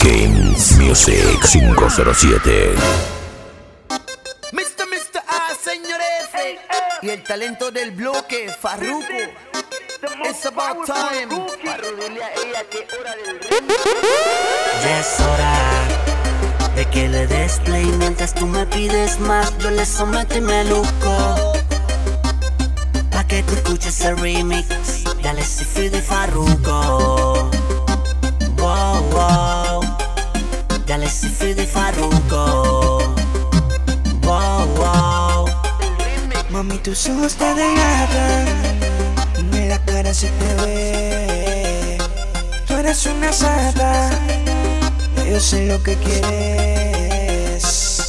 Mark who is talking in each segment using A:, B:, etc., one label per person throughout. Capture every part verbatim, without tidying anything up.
A: Games Music cinco cero siete.
B: mister mister A, señor F. Y el talento del bloque, Farruko. It's about time. Farruko, a ella que hora del ritmo.
C: Ya es hora de que le des play mientras tú me pides más. Yo le someto y me luco pa' que tú escuches el remix. Dale Cifrido y Farruko. Wow, wow. Dale Cifrido y Farruko. Wow, wow.
D: Mami, tus ojos te delatan, en la cara se te ve. Tú eres una santa, yo sé lo que quieres.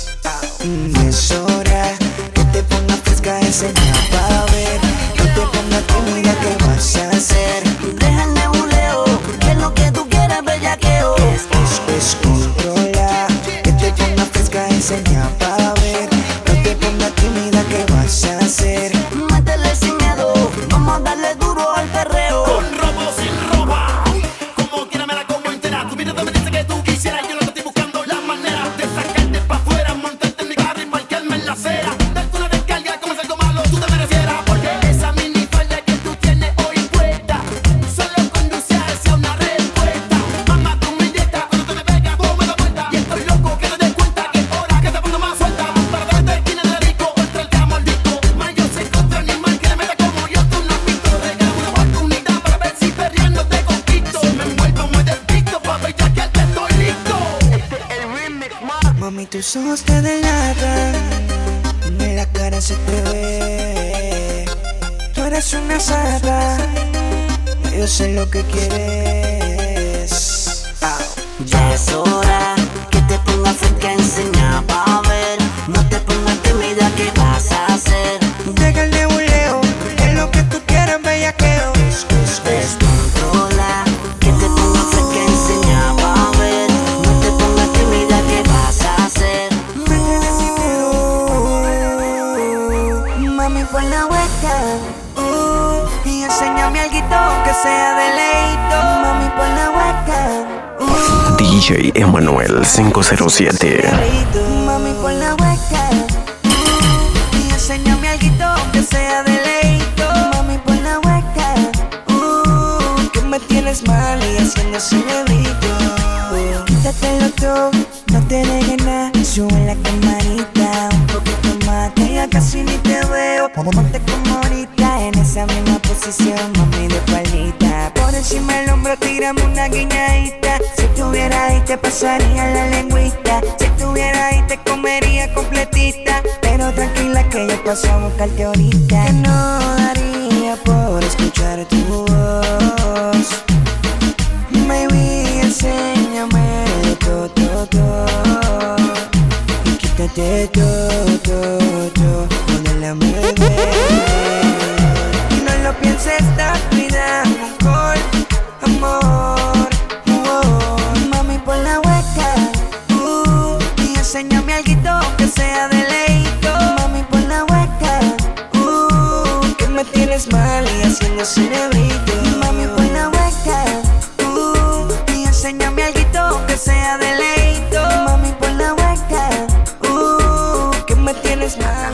D: Es hora que te pongas fresca, enseña pa' ver. No te pongas tímida, ¿qué vas a hacer?
C: Deja el nebuleo, que es lo que tú quieras, bellaqueo.
D: Es, es, es controla, que te pongas fresca, enseña pa' ver. No te pongas tímida, ¿qué vas a hacer?
C: Métele sin miedo, vamos a darle duro al perreo.
E: Con robo sin roba, como quiera me la como entera. Tu vida me dice que tú quisieras, yo lo que estoy buscando la manera de sacarte pa' afuera, montarte en mi carro y parquearme en la acera. Darte una descarga como si algo malo tú te merecieras. Porque esa minifalda que tú tienes hoy puesta solo conduce hacia una respuesta. Mamá, tú me inyectas cuando tú me pegas, tú me das vuelta. Y estoy loco que te des cuenta que es hora que te pongo más suelta. Para darte esquina de la disco, contra el camo al disco. Más yo sé contra animal que le meta como yo, tú no has visto. Regala una oportunidad para ver si perreando te conquisto. Me envuelvo muy despicto, papi, ya que te estoy listo.
B: Este es el remix, man.
D: Mami, tus ojos te delatan, en la cara se te ve. Tú eres una santa, yo sé lo que quieres.
C: Ya es hora que te pongas fresca, enseña pa' ver. No te pongas tímida, ¿qué vas a hacer?
D: Deja el nebuleo, es lo que tú quieras, bellaqueo. Es, es, es.
C: Descontrola, que te pongas fresca, enseña pa' ver. No te pongas tímida, ¿qué vas a hacer?
D: Métele sin miedo, mami, pon la hueca. Uh, y enséñame algo que sea deleito. Mami, pon la hueca. Uh,
A: D J Emanuel cinco cero siete.
D: Mami, pon la hueca. Uh, y enséñame algo que sea deleito. Mami, pon la hueca. Uh, que me tienes mal y haciendo cerebrito. Quítatelo todo, no te dejes nada. Sube la camarita un poquito más, que ya casi ni te veo. Ponte como ahorita en esa misma posición, mami, de palita. Por encima del hombro tírame una guiñadita. Si estuviera ahí te pasaría la lengüita. Si estuviera ahí te comería completita. Pero tranquila que yo paso a buscarte ahorita. Que no daría por escuchar tu voz. Baby, enséñame todo, todo, todo. Y quítate todo, todo, todo. Modélame, bebé. Y no lo pienses, da cuidado, alcohol, amor. Oh, mami, pon la hueca. Uh, y enséñame algo que sea deleito. Mami, pon la hueca. Uh, que me tienes mal y haciendo cerebrito. Mami, pon la hueca. Uh, y enséñame algo que sea deleito. Mami, pon la hueca. Uh, que me tienes mal.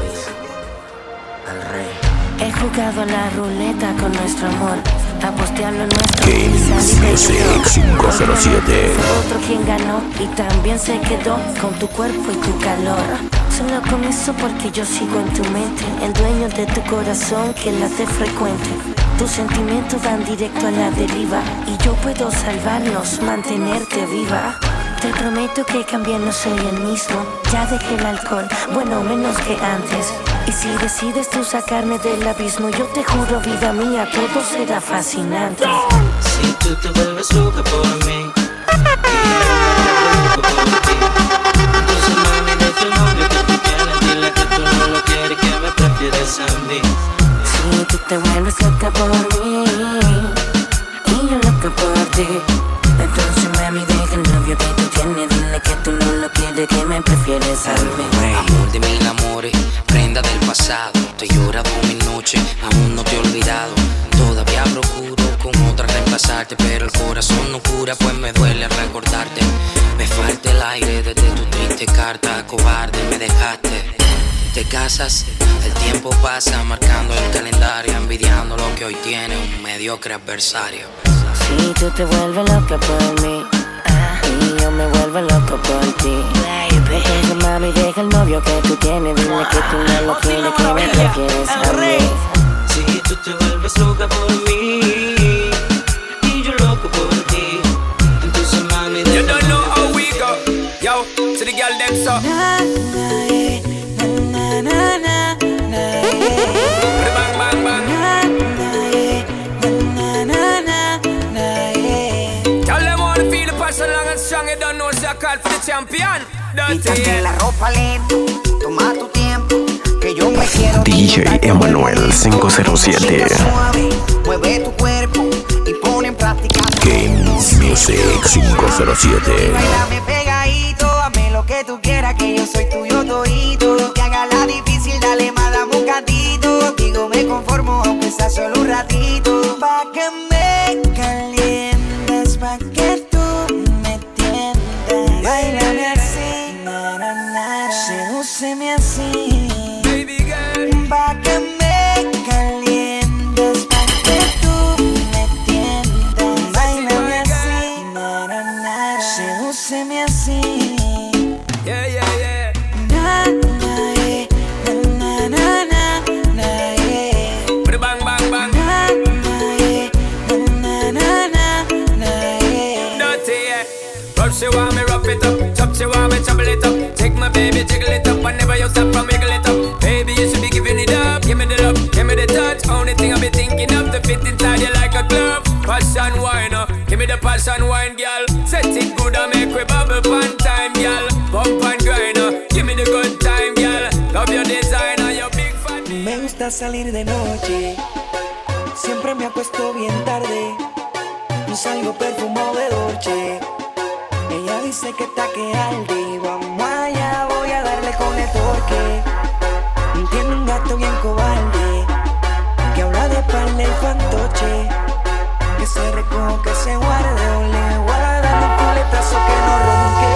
C: Al rey.
F: He jugado a la ruleta con nuestro amor, aposté a lo nuestro.
A: Games Music cinco cero siete.
F: Fue otro quien ganó y también se quedó con tu cuerpo y tu calor. Solo con eso porque yo sigo en tu mente, el dueño de tu corazón que late frecuente. Tus sentimientos van directo a la deriva y yo puedo salvarlos, mantenerte viva. Te prometo que cambié, no soy el mismo. Ya dejé el alcohol, bueno, menos que antes. Y si decides tú sacarme del abismo, yo te juro, vida mía, todo será fascinante.
G: Si tú te vuelves loca por mí y yo me vuelvo loco por ti, entonces mami, deja el novio que tú tienes. Dile que tú no lo quieres, que me prefieres a mí.
F: Si tú te vuelves loca por mí y yo loca por ti, entonces mami, deja el novio que tú tienes. Dile que tú no lo quieres, que me prefieres a mí.
G: Amor de mil amores, prenda del pasado. Te he llorado mi noche, aún no te he olvidado. Todavía procuro con otra reemplazarte, pero el corazón no cura, pues me buscarte. Me falta el aire desde tu triste carta, cobarde me dejaste. Te casas, el tiempo pasa marcando el calendario, envidiando lo que hoy tiene un mediocre adversario.
F: Si tú te vuelves loca por mí y yo me vuelvo loco por ti, entonces mami deja el novio que tú tienes, dile que tú no lo quieres, que me prefieres a mí.
G: Si tú te vuelves loca por mí y yo loco por ti, entonces mami deja.
H: You don't know how we go, yo, to the girl them so.
D: Na, na, eh, na, na, na, na, eh.
H: Bang bang bang.
D: Na, na, eh, na, na, na, na, eh.
H: Tell them wanna feel the passion long and strong. You don't know so called for the champion.
B: Quítate la ropa lento, toma tu tiempo, que yo me quiero.
A: D J Emanuel cinco cero siete.
B: Suave, mueve tu cuerpo y pon en práctica
A: Games Music cinco cero siete.
B: Bailame pegadito, hazme lo que tú quieras, que yo soy tuyo todito. Que haga la difícil, dale más, dame un cantito. Digo, me conformo, aunque sea solo un ratito.
D: Pa' que me calientes, pa' que tú me tiendas. Báilame así, na, na, na, sedúceme así.
H: Baby girl.
D: Pa' que me calientes, pa' que tú me tiendas. Báilame así, na, na, na, sedúceme así.
H: Yeah, yeah, yeah.
D: Na, na, eh, na, na, na, na, eh.
H: Bang bang bang.
D: Na, na, eh, na, na, na, na, eh.
H: Dirty, yeah. Rub she want me rough it up, chop she want me trouble it up. Take my baby, jiggle it up, whenever you stop from wiggle it up. Baby, you should be giving it up. Give me the love, give me the touch. Only thing I be thinking of to fit inside you like a glove. Passion wine, uh. Give me the passion wine, girl. Set it good and make we bubble one time, girl. Bump and grind, uh. Give me the good time, girl. Love your designer, your big fat.
D: Me gusta salir de noche, siempre me acuesto bien tarde. No salgo perfumado de Dolce. Ella dice que está que arde y vamos allá, voy a darle con el torque. Tiene un gato bien cobarde que habla de pan el fantoche. Que se recoja, que se guarde o le voy a dar un culetazo que no ronque.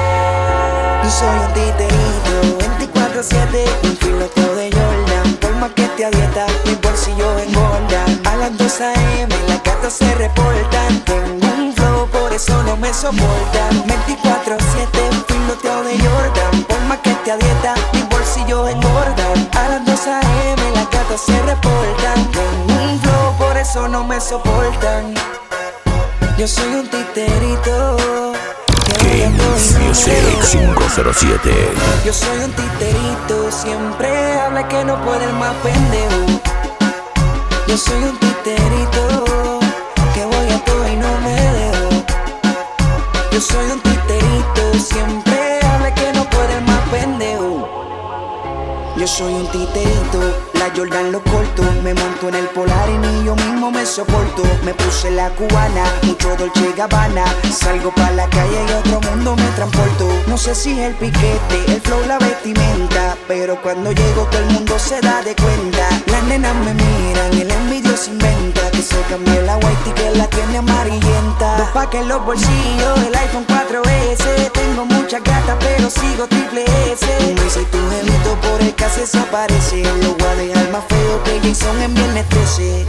D: Yo soy un titerito veinticuatro siete, un filoteo de Jordan. Por más que te a dieta, mis bolsillos engordan. A las dos a eme las gatas se reportan. Tengo un flow, por eso no me soportan. veinticuatro siete, un filoteo de Jordan. Por más que te a dieta, mis bolsillos engordan. A las dos a eme las gatas se reportan. Tengo un flow, por eso no me soportan. Yo soy un titerito.
A: Games Music cinco cero siete.
D: Yo soy un titerito, siempre habla que no puede el más pendejo. Yo soy un titerito, que voy a todo y no me dejo. Yo soy un titerito, siempre habla que no puede el más pendejo. Yo soy un titerito, la Jordan lo corto. Me monto en el Polar y ni yo mismo me soporto. Me puse la cubana, mucho Dolce Gabbana. Salgo pa' la calle y otro mundo me transporto. No sé si es el piquete, el flow, la vestimenta, pero cuando llego todo el mundo se da de cuenta. Las nenas me miran, el envidio se inventa. Que se cambió la white y que la tiene amarillenta. Dos pa' que en los bolsillos, el iPhone cuatro ese. Tengo muchas gatas pero sigo triple S. Me dice tu gelito por el que se desaparece. Lo voy a dejar más feo que Jason en viernes trece.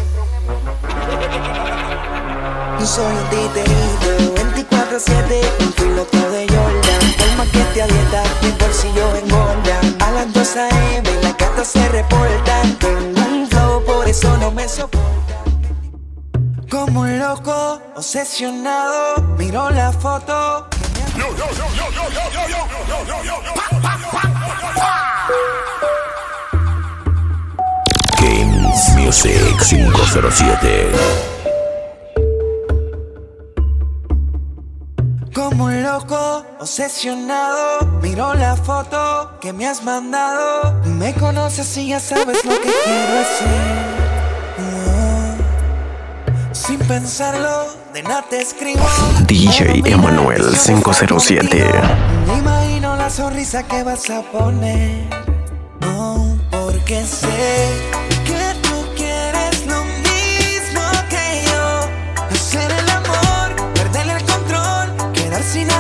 D: Yo soy un titerito veinticuatro siete, un filoteo de Jordan. Por más que te a dieta, mis bolsillos engordan. A las dos a eme las gatas se reportan. Tengo un flow, por eso no me soportan. Como un loco, obsesionado, miro la foto.
A: Games Music cinco cero siete.
D: Como un loco, obsesionado, miro la foto que me has mandado. Me conoces y ya sabes lo que quiero hacer. Sin pensarlo, de nada te escribo.
A: D J Emanuel cinco cero siete.
D: Me imagino la sonrisa que vas a poner. Oh, porque sé que tú quieres lo mismo que yo. Hacer el amor, perder el control, quedar sin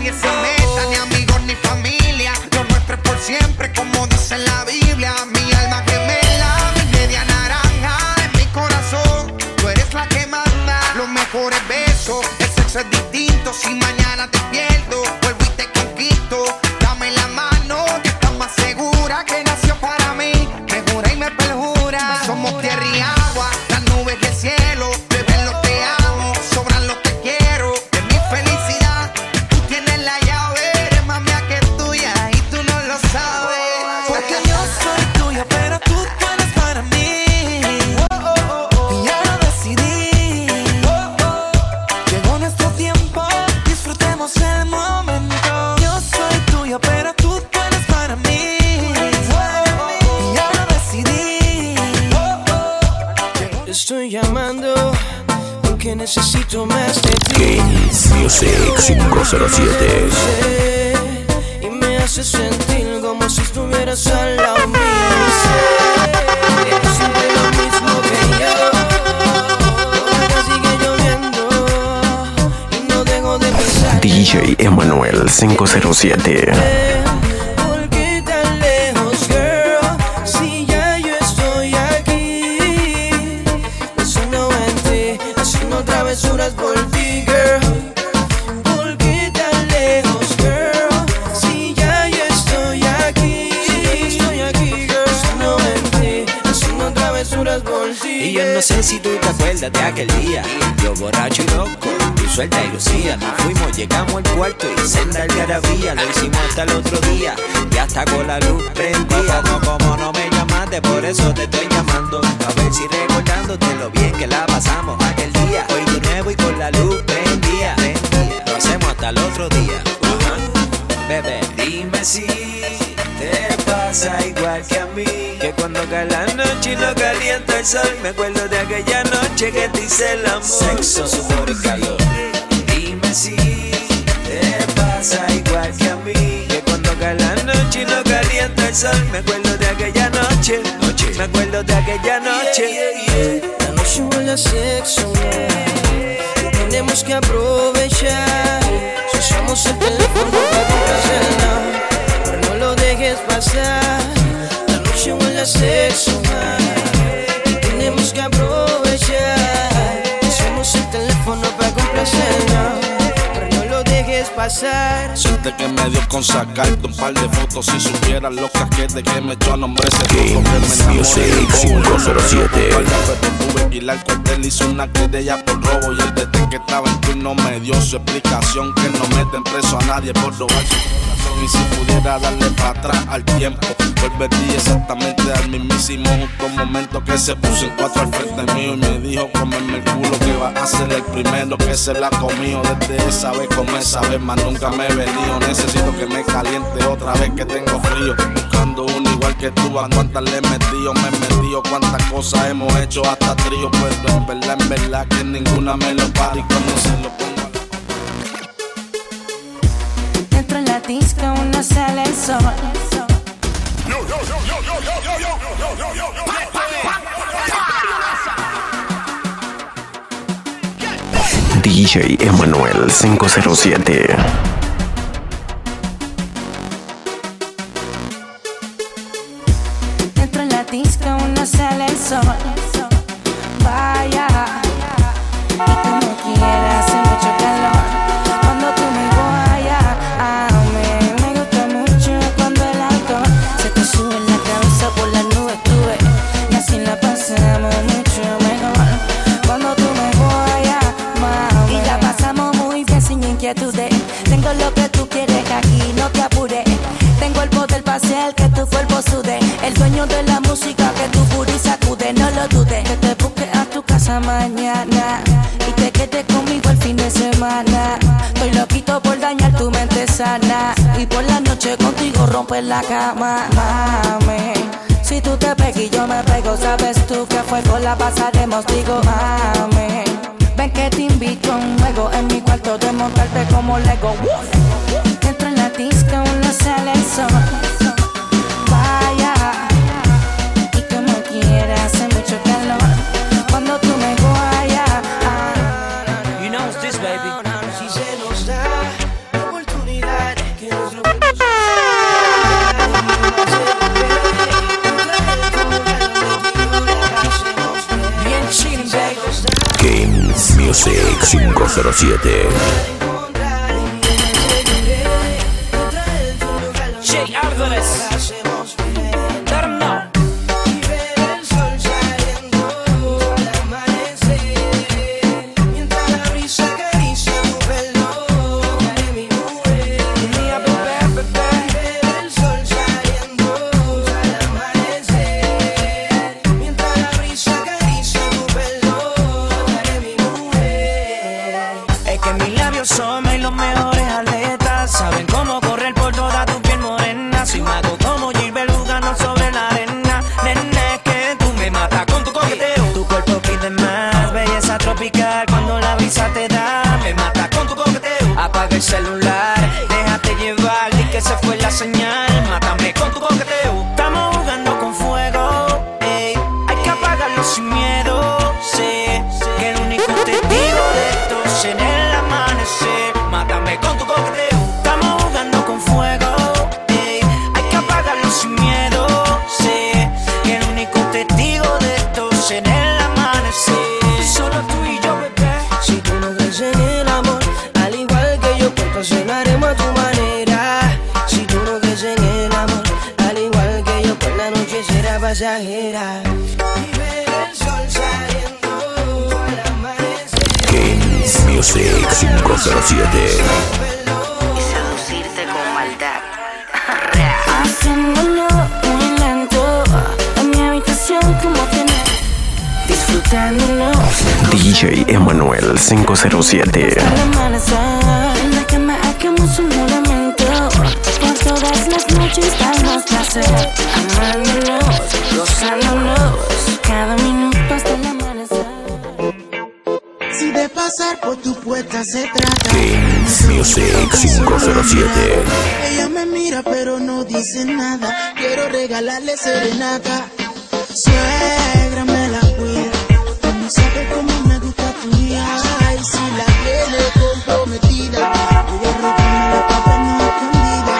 I: nadie se meta, ni amigos ni familia. Lo nuestro es por siempre, como dice en la Biblia. Mi alma gemela, mi media naranja. En mi corazón, tú eres la que manda. Los mejores besos, el sexo es distinto. Si mañana te pierdo, vuelvo y te conquisto. Dame la mano, que estás más segura. Que nació para mí, me jura y me perjura. Somos tierra y agua, las nubes y el cielo. Bebé, lo te amo, sobran los te quiero. De mi felicidad, tú tienes la llave. Eres más mía que tuya y tú no lo sabes.
D: Porque yo soy tuya, pero tú tú eres para mí. Y ya lo decidí. Llegó nuestro tiempo, disfrutemos el momento. Yo soy tuya, pero tú tú eres para mí. Y ya lo decidí.
J: Estoy llamando porque necesito más de ti.
A: Kings Music cinco cero siete.
J: Y me hace sentir como si estuvieras al lado mío. Eres siempre lo mismo que yo. Ahora sigue lloviendo y no dejo de pensar.
A: D J Emanuel cinco cero siete.
J: ¿Por qué tan lejos, girl? Si ya yo estoy aquí, pensando en ti, haciendo travesuras por ti, girl. ¿Por qué tan lejos, girl? Si ya yo estoy aquí, estoy aquí, girl, pensando en ti, haciendo travesuras por ti.
K: Y yo no sé si tú te acuerdas de aquel día, yo borracho y loco, tú suelta y lucía. Nos fuimos, llegamos al cuarto y senda algarabía. Lo hicimos hasta el otro día y hasta con la luz prendida. No, como no me llamaste, por eso te estoy llamando, a ver si recordándote lo bien que la pasamos aquel día. Hoy de nuevo y con la luz prendida, prendida. Lo hacemos hasta el otro día. Uh-huh. Bebé, dime si te pasa igual que a mí, que cuando cae la noche y no calienta el sol, me acuerdo de aquella noche que te hice el amor. Sexo, sudor y calor. Dime si te pasa igual que a mí, que cuando cae la noche y no calienta el sol, me acuerdo de aquella noche, noche. Me acuerdo de aquella noche.
J: Yeah, yeah, yeah. La noche huele a sexo, yeah. Tenemos que aprovechar. Si usamos el teléfono para complacerla, pero no lo dejes pasar. La noche huele a sexo, man. Tenemos que aprovechar. Usamos el teléfono para complacerla, pero no lo dejes pasar.
L: Suerte que me dio con sacarte un par de fotos. Si supieras los casquetes que me echó a nombre ese
A: Kings Music cinco cero siete.
L: Tuve que ir al cuartel, hice una querella por robo. Y el detective que estaba en turno me dio su explicación, que no meten preso a nadie por robar su corazón. Y si pudiera darle para atrás al tiempo, volvería exactamente al mismísimo justo momento que se puso en cuatro al frente mío y me dijo: cómeme el culo, que va a ser el primero que se la comió. Desde esa vez como esa vez más nunca me he venido. Necesito que me caliente otra vez que tengo frío. Buscando uno igual que tú, a cuántas le he metido, me he metido, cuántas cosas hemos hecho hasta trío. Pero en verdad, en verdad que ninguna me lo para. Y cuando se lo pongo a
F: Dentro en la disco no sale el sol.
A: D J Emanuel cinco cero siete.
F: Dentro en la disco no sale el sol. Vaya, y como quieras, hace mucho calor. Cuando tú me vayas, a mí me gusta mucho cuando el alcohol se te sube en la cabeza, por las nubes tuve, y así la pasamos mucho mejor. Cuando tú me vayas, mami, y la pasamos muy bien sin inquietudes. Tengo lo que tú quieres aquí, no te apures. Tengo el poder para hacer que tu cuerpo sude. El dueño de la música que tu booty sacude, no lo dudes. Que te busque a tu casa mañana y te quedes conmigo el fin de semana. Estoy loquito por dañar tu mente sana y por la noche contigo romper la cama, mami. Si tú te pegas y yo me pego, sabes tú que a fuego la pasaremos, digo, mami. Ven que te invito a un juego en mi cuarto de montarte como Lego. Dentro en la disco no sale el sol. Vaya, y como quieras, hace mucho calor. Cuando tú me vayas,
J: You know what's this, baby? Si se nos da la oportunidad
A: Music cinco cero siete.
J: Jay Álvarez.
M: Son los mejores atletas, saben cómo correr por toda tu piel morena. Soy mago como Gil Belugano sobre la arena. Nene, que tú me matas con tu coqueteo. Tu cuerpo pide más, belleza tropical. Cuando la brisa te da, me mata con tu coqueteo. Apaga el celular, déjate llevar, di que se fue la señal. Mátame con tu coqueteo. Estamos jugando con fuego, ey. Hay que apagarlo sin miedo, sé que el único testigo de esto será el amanecer. Mátame con tu coqueteo. Estamos jugando con fuego, ey. Hay que apagarlo sin miedo, sé que el único testigo de esto será el amanecer. Solo tú y yo, bebé.
J: Si tú no crees en el amor, al igual que yo, pues funcionaremos a tu manera. Si tú no crees en el amor, al igual que yo, pues la noche será pasajera. Y ver el sol saliendo al amanecer.
A: Kings Music cinco cero siete.
F: Y seducirte con maldad. Haciéndolo muy lento en mi habitación como tener, disfrutándonos.
A: D J Emanuel cinco cero siete.
F: Hasta el amanecer, en la cama hagamos un juramento. Por todas las noches darnos placer, amándonos, gozándonos, cada minuto hasta el amanecer.
N: Si de pasar por tu puerta se trata,
A: Kings Music cinco cero siete.
N: ella me mira pero no dice nada. Quiero regalarle serenata. Suegra me la cuida, no sabe cómo me gusta tu vida. Y si la tiene comprometida, voy a robarme la papa no escondida.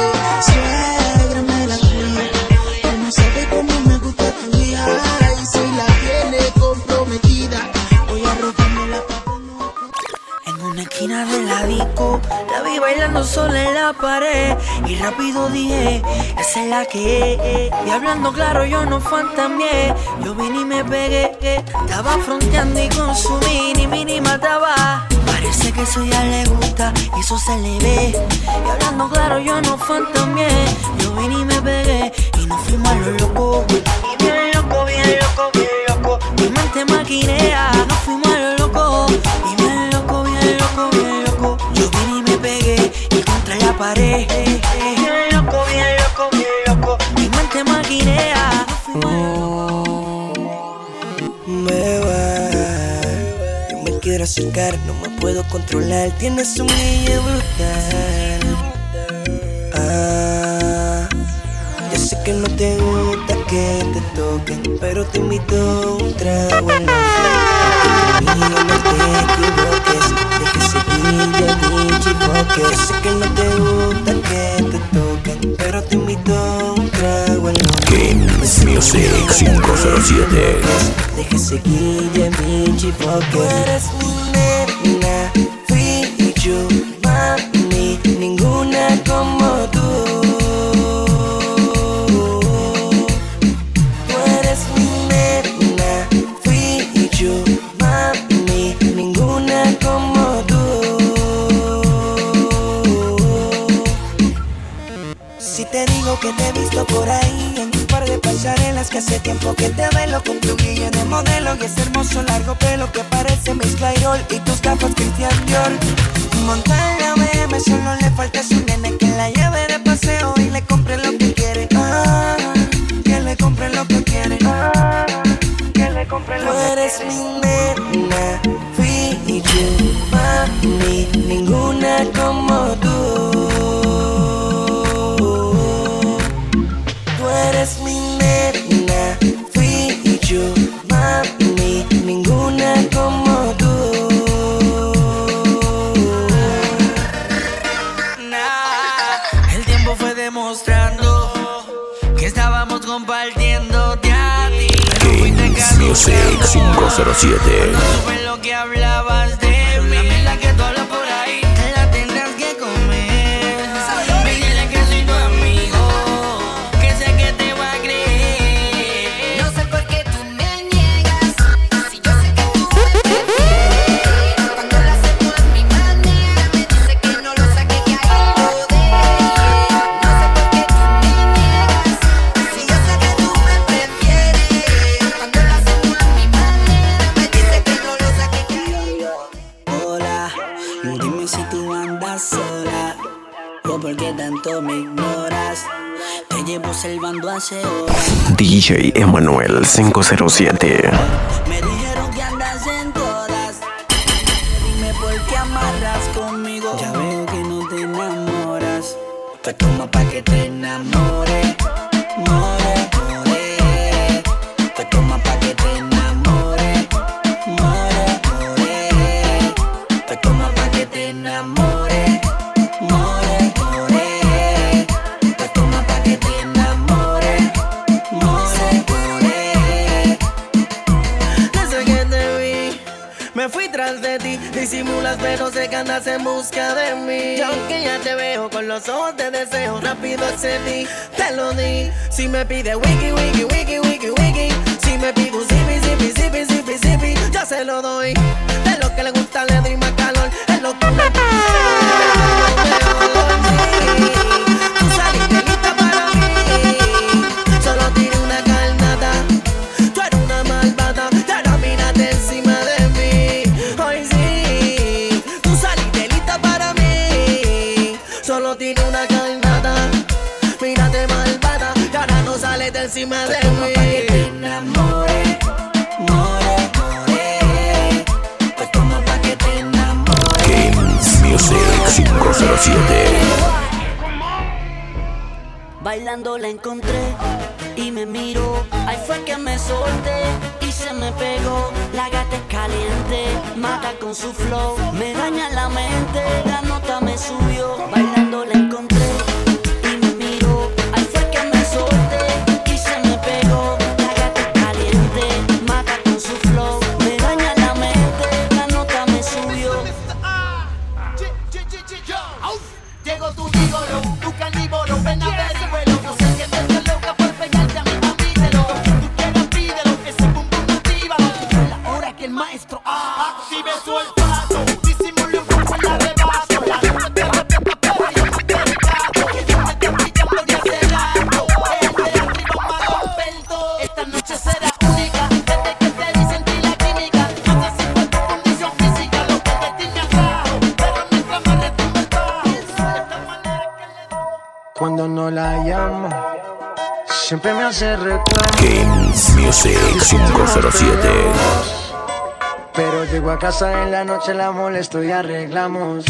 N: Suegra me la cuida, no sabe cómo me gusta tu vida. Y si la tiene comprometida, voy a robarme la papa no escondida.
M: En una esquina de la disco, la vi bailando sola en la pared. Y rápido dije, esa es la que es. Y hablando claro yo no fantameé. Yo vine y me pegué, estaba fronteando y con su mini mini mataba. Parece que eso ya le gusta y eso se le ve. Y hablando claro yo no fantameé. Yo vine y me pegué y nos fuimos a lo loco. Y bien loco, bien loco, bien loco. Mi mente maquinea, nos fuimos a lo loco. Y bien loco, bien loco, bien loco. Yo vine y me pegué y contra la pared. Bien loco, bien loco, bien loco. Mi mente maquinea, nos fuimos a lo loco.
J: Beba, yo me quiero acercar, no me puedo controlar. Tienes un brillo brutal. Ah, yo sé que no te gusta que te toquen, pero te invito a un trago en la frente. Conmigo no te equivoques, deje seguir de mi chifoque. Yo sé que no te gusta que te toquen, pero te invito a un trago en la frente.
A: Kings Music cinco cero siete.
J: Deje seguir de mi chifoque. Tú eres mi nena, fui y yo, mami, ninguna como tú. Tú eres mi nena, fui y yo, mami, ninguna como tú. Si te digo que te he visto por ahí en un par de pasarelas, que hace tiempo que te velo con tu guía de modelo y ese hermoso largo pelo que parece Miss Clairol y tus gafas Christian Dior. Monta en la B M, solo le falta su nene que la lleve de paseo y le compre lo que quiere. Ah, que le compre lo que quiere. Ah, que le compre lo que quiere. Tú eres mi nena, fui y yo, mami, ninguna como tú. Tú eres mi nena, fui y yo, mami, ninguna como tú.
M: Nah, el tiempo fue demostrando que estábamos compartiendo a ti.
A: Kings Music cinco cero siete.
M: No supe lo que hablaban
D: Dime si tú andas sola o por qué tanto me ignoras. Te llevo observando hace horas.
A: D J Emanuel cinco cero siete.
D: Me dijeron que andas en todas. Dime por qué amarras conmigo. Ya veo que no te enamoras. Pues toma pa' que te enamore. More, more. Pues toma pa' que te enamore. More, more. Pues toma pa' que te enamore. More, more. Pues toma pa' que te enamore. More, more.
J: Desde que te vi, me fui tras de ti. Disimulas pero sé que andas en busca de mí. Y aunque ya te veo con los ojos de deseo, rápido accedí, te lo di. Si me pide wiki, wiki, wiki, wiki, wiki. Si me pide un zipi, zipi, zipi, zipi, zipi, yo se lo doy. De lo que le gusta le doy más calor. Es lo que me tú saliste lista para mí. Solo tiré una carnada. Tú eres una malvada. Y ahora mírate encima de mí. Hoy sí, tú saliste lista para mí. Solo tiré una carnada. Mírate malvada. Y ahora no sales de encima de mí.
D: Pa' que te enamore. More, more. Pues toma pa' que te enamore.
A: Games Music cinco cero siete.
C: Bailando la encontré y me miró. Ahí fue que me solté y se me pegó. La gata es caliente, mata con su flow. Me daña la mente, la nota me subió. Bailando la encontré y me miró. Ahí fue que me solté y se me pegó. La gata es caliente, mata con su flow. Me daña la mente, la nota me subió.
E: Llegó tu gigolo, tu carnívoro, ven a ver el vuelo. No sé qué te hace loca por pegarte a mi mamítelo. Tú quieras pídelo, ese pum pum actívalo. Es la hora que el maestro active su olfato. Disimule un poco el arrebato. La luz te respeta, pero yo no te retrato. Yo me estoy pillando de hace rato. El de arriba más experto. Esta noche será única. Desde que te vi sentí la química. No sé si fue tu condición física lo que de ti me atrajo. Pero mientras me retumba el bajo.
J: Cuando no la llamo, siempre me hace reclamo.
A: Games Music cinco cero siete.
J: Pero llego a casa en la noche, la molesto y arreglamos.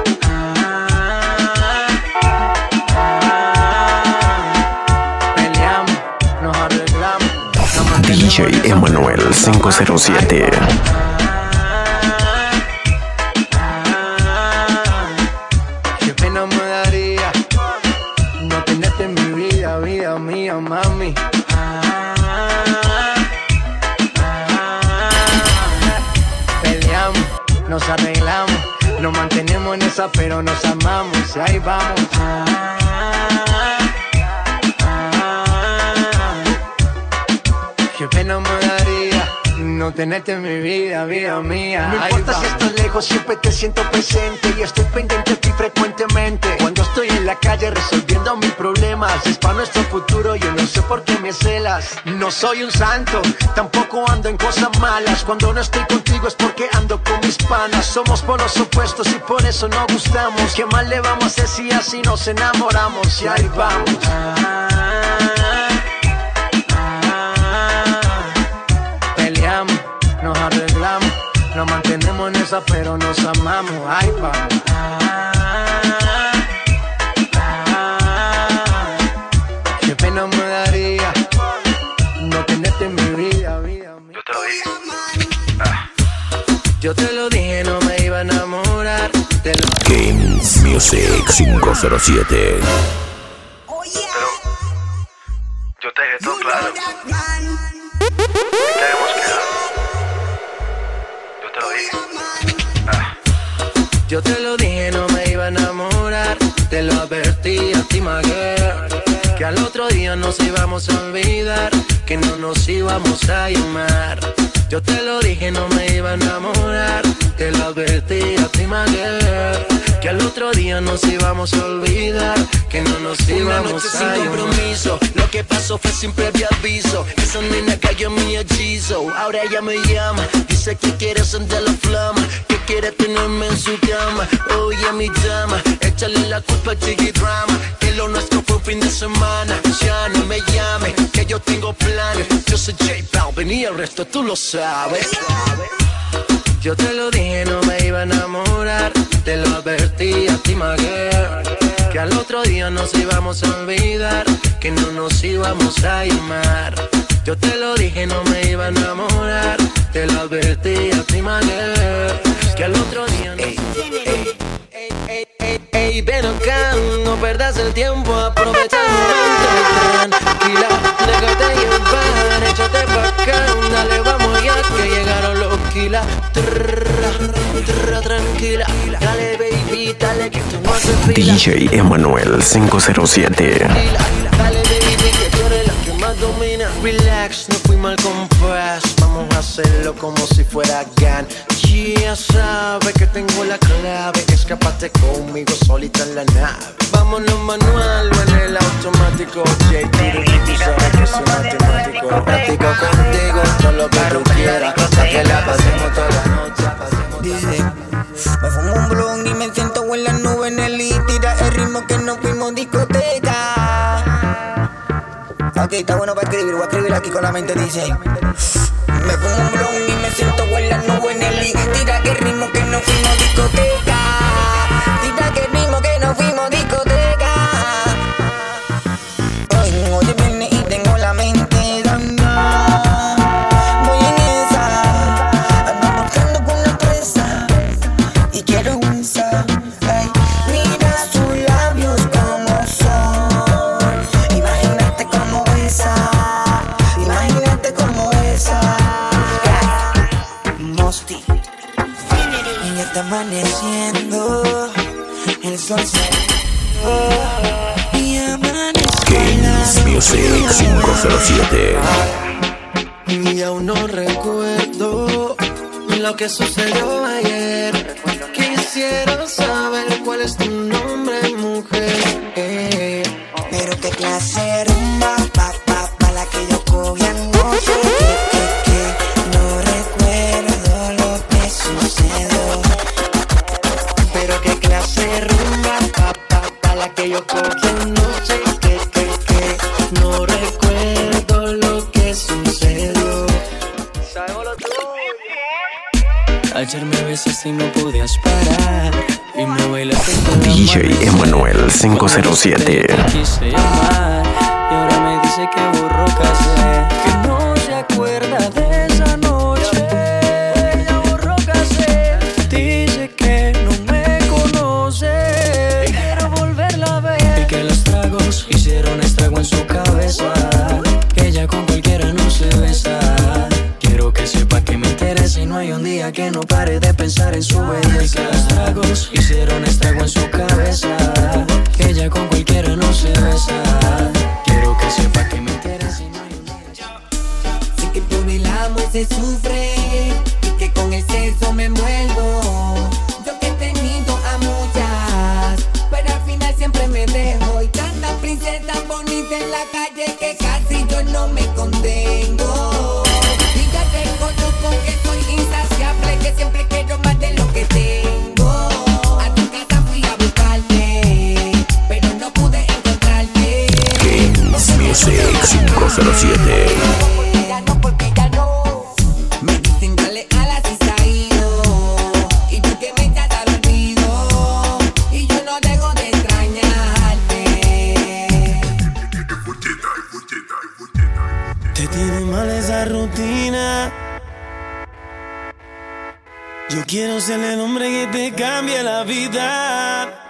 J: Peleamos, nos arreglamos.
A: D J Emanuel cinco cero siete.
J: Qué pena me daría no tenerte en mi vida, vida mía, mami. Peleamos, nos arreglamos, nos mantenemos en esa, pero nos amamos y ahí vamos. Qué pena me daría no tenerte en mi vida, vida mía.
O: No importa si estás lejos, siempre te siento presente y estoy pendiente de ti frecuentemente. Cuando estoy en la calle resolviendo mis problemas, es para nuestro futuro, yo no sé por qué me celas. No soy un santo, tampoco ando en cosas malas. Cuando no estoy contigo es porque ando con mis panas. Somos polos opuestos y por eso no gustamos. ¿Qué mal le vamos a hacer si así nos enamoramos? Y ahí vamos.
J: Nos arreglamos, nos mantenemos en esa, pero nos amamos. Ahí vamos. Qué pena me daría no tenerte en mi vida, vida, vida.
P: Yo te lo dije. Ah.
J: Yo te lo dije, no me iba a enamorar. Te lo
A: Games Music cinco cero siete.
P: Pero yo te dejé todo claro. ¿Qué hemos quedado? Yo te lo dije. Ah.
J: Yo te lo dije, no me iba a enamorar. Te lo advertí a ti, my girl, que al otro día nos íbamos a olvidar, que no nos íbamos a llamar. Yo te lo dije, no me iba a enamorar. Te lo advertí a ti, my girl, que al otro día nos íbamos a olvidar, que no nos íbamos a llamar.
Q: Sin compromiso, lo que pasó fue sin previo aviso. Esa nena cayó en mi hechizo, ahora ella me llama, dice que quiere encender la flama, que quiere tenerme en su cama. Oye, mi dama, échale la culpa al chiquidrama, que lo nuestro fue un fin de semana. Ya no me llame, que yo tengo planes. Yo soy J Balvin y el resto tú lo sabes. Yo te lo dije, no me iba a enamorar. Te lo advertí a ti, my girl, que al otro día nos íbamos a olvidar, que no nos íbamos a llamar. Yo te lo dije, no me iba a enamorar. Te lo advertí a ti, my girl, que al otro día no... Ey, ey, ey, ey, ey, ey, ven acá, no perdas el tiempo, aprovecha el momento. Tranquila, déjate llevar, échate pa' acá, dale, vamos ya, que llegaron los kilas. Tranquila, dale baby, dale que tú no haces fila.
A: D J Emanuel cinco cero siete.
Q: Dale baby, que tú eres la que más domina. Relax, no fui mal compás, vamos a hacerlo como si fuera GAN. Ya sabes que tengo la clave, escapate conmigo solita en la nave. Vámonos manual o en el automático. J T, tú sabes que soy matemático. Practico contigo todo lo que tú quieras, pa' que la pasemos toda la noche.
R: Dice, me fumo un blon y me siento en la nube en el y tira el ritmo que no fuimos discoteca. Ok, está bueno para escribir, voy a escribir aquí con la mente, dice. Me fumo un blon y me siento en la nube en el y tira el ritmo que no fuimos discoteca. Tira el ritmo que no fuimos discoteca. Hoy, hoy viene y tengo la mente dañada. Voy en esa, ando buscando con la presa y quiero usar. Ay, mira sus labios como son. Imagínate como esa, imagínate como esa. Mosti, y ya está amaneciendo, el sol se y
A: Games Music cinco cero siete.
Q: Y aún no recuerdo lo que sucedió ayer. Quisiera saber cuál es tu nombre, mujer. Eh.
R: Pero qué clase de rumba, pa, pa, pa, la que yo cogí anoche. Que, que, que, no recuerdo lo que sucedió.
Q: Pero qué clase de rumba, pa, pa, pa, la que yo cogí anoche. Que, que, que, no recuerdo lo que sucedió. Sabemos tú.
M: Ayer me besaste y no podías parar y me bailaste con
A: D J Emanuel cinco cero siete.
M: quise llamar y ahora me dice que borró casé, que no se acuerda de esa noche. Ella borró casé, dice que no me conoce y quiero volverla a ver, y que los tragos hicieron estrago en su cabeza, que ella con cualquiera no se besa. Quiero que sepa que me interesa y no hay un día que no pare de pensar en su belleza. Los tragos hicieron estrago en su cabeza, que ella con cualquiera no se besa. Quiero que sepa que me interesa y no hay un día.
R: Sé que por el amor se sufre y que con el sexo me envuelvo. Yo que he tenido a muchas, pero al final siempre me dejo. Y tantas princesas bonitas en la calle que casi yo no me contengo. Y ya te conozco que soy insaciable, que siempre quiero más de lo que tengo. A tu casa fui a buscarte, pero no pude encontrarte.
A: Games Music cinco cero siete.
R: Ya no, porque ya no. Me dicen dale alas y se ha ido, y tú que me echas al olvido, y yo no dejo de extrañarte.
J: Te tiene mal esa rutina. Yo quiero ser el hombre que te cambie la vida.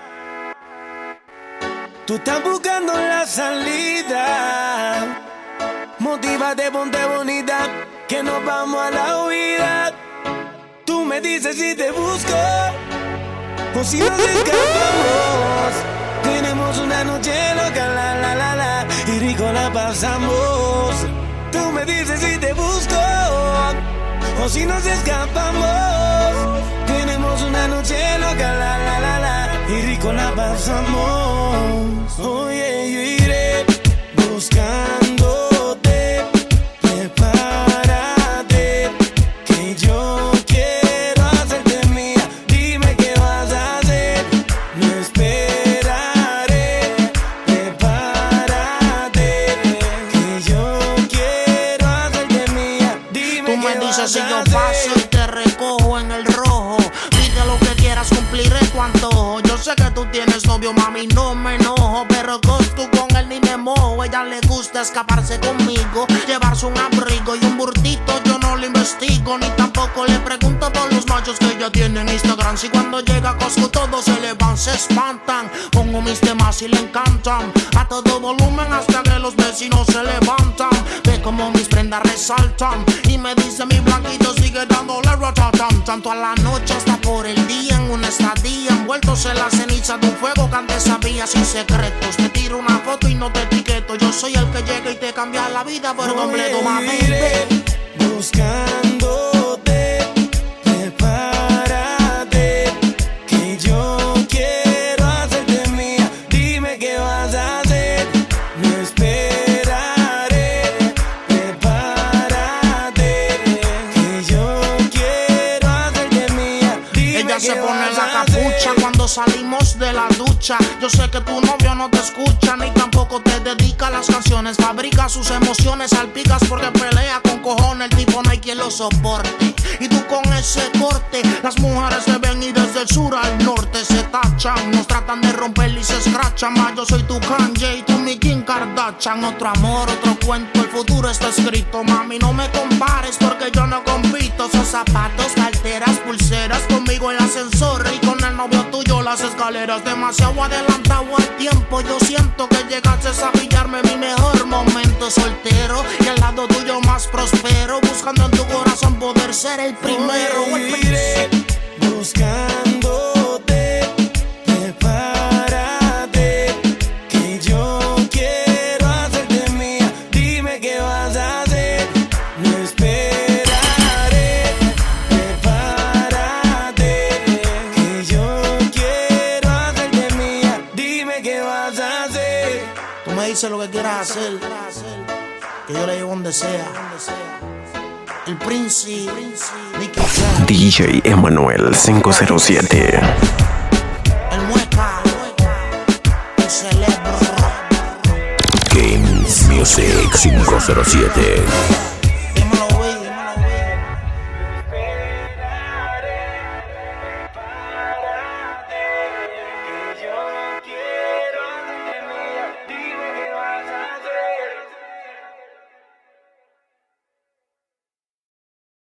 J: Tú estás buscando la salida. Motívate, ponte bonita, que nos vamos a la huida. Tú me dices si te busco o si nos escapamos. Tenemos una noche loca, la la la la, y rico la pasamos. Tú me dices si te busco o si nos escapamos. Tenemos una noche loca, la la la la, y rico la pasamos. Oye, yo iré buscándote. Prepárate, que yo quiero hacerte mía.
S: antojo. Yo sé que tú tienes novio, mami, no me enojo, pero con tú con él ni me mojo. Ella le gusta escaparse conmigo, llevarse un abrigo y un burtito. Yo no lo investigo, ni tampoco le pregunto por los machos que ella tiene en Instagram. Si cuando llega a Costco todos se le van, se espantan. Pongo mis temas y le encantan a todo volumen hasta que los vecinos se levantan. Ve como mis prendas resaltan y me dice mi blanquito sigue dándole ratatam. Tanto a la noche hasta por el día en una estadía, envueltos en la ceniza de un fuego que antes sabía sin secretos. Te tiro una foto y no te etiqueto, yo soy el que llega y te cambia la vida por completo, mami.
T: Buscándote, prepárate, que yo quiero hacerte mía. Dime qué vas a hacer, no esperaré. Prepárate, que yo quiero hacerte mía. Dime
S: Ella
T: qué
S: se pone
T: vas
S: la
T: a
S: capucha
T: hacer.
S: cuando salimos de la ducha. Yo sé que tu novio no te escucha ni tampoco te dedica las canciones. Fabrica sus emociones, salpicas porque pelea con cojones. El tipo no hay quien lo soporte. Y tú con ese corte, las mujeres te ven y desde el sur al norte se tachan. Nos tratan de romper y se escrachan. Más yo soy tu Kanye y tú mi Kim Kardashian. Otro amor, otro cuento, el futuro está escrito. Mami, no me compares porque yo no compito. Son zapatos, carteras, pulseras, conmigo el ascensor y con el novio tuyo las escaleras. Demasiado adelantado al tiempo, yo siento que llegaste a pillarme mi mejor momento soltero y al lado tuyo más prospero, buscando en tu corazón poder ser el primero.
T: Iré buscándote, prepárate, que yo quiero hacerte mía. Dime qué vas a hacer, no esperaré. Prepárate, que yo quiero hacerte mía. Dime qué vas a hacer.
S: Tú me dices lo que quieras hacer, que yo le llevo donde sea. El príncipe, Nicky Jam,
A: D J Emanuel cinco cero siete.
S: el mueca, el celebro.
U: Games Music cinco cero siete.